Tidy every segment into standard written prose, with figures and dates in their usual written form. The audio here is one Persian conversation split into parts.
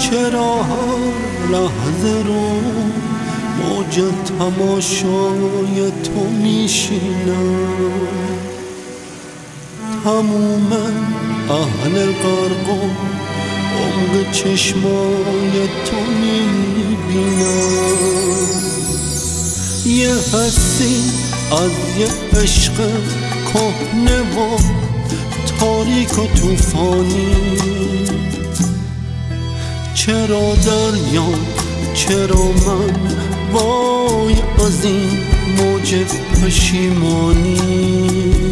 چرا هر لحظه رو موج تماشای تو میشینم. تموم اهل غرق و عمق چشمای تو میبینم. یه حسی از یه عشق کهنه و تاریک و توفانی. چرا دریا چرا من وای از این موج پشیمانی.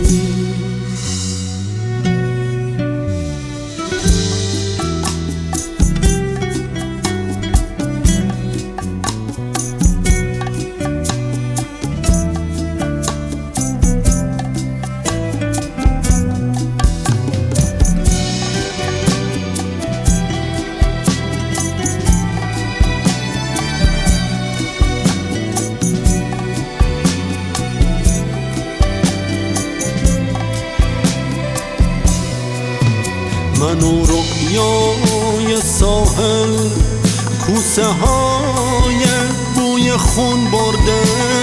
من و رؤیای ساحل کوسه های بوی خون برده.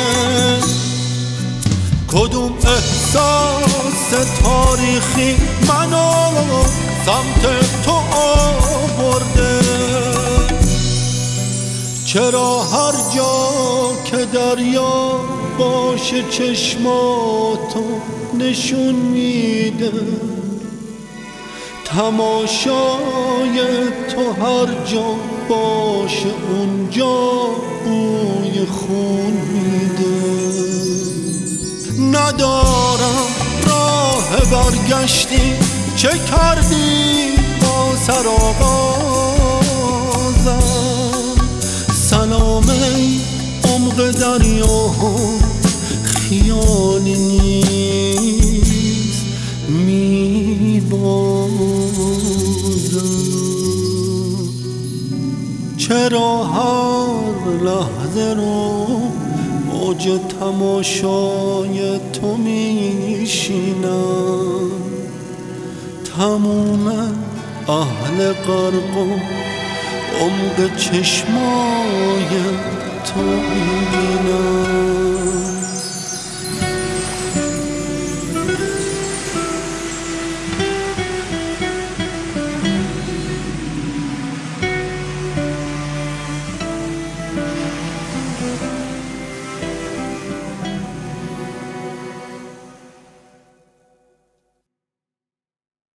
کدوم احساس تاریخی منو سمت تو آورده. چرا هر جا که دریا باشه چشماتو نشون میده. تماشای تو هر جا باشه اونجا بوی خون میده. ندارم راه برگشتی چه کردی با سرآغازم. سلام ای عمق دریا خیالی نیست چرا هر لحظه رو موج تماشای تو میشینم. تموم اهل غرق و عمق چشمای تو میبینم.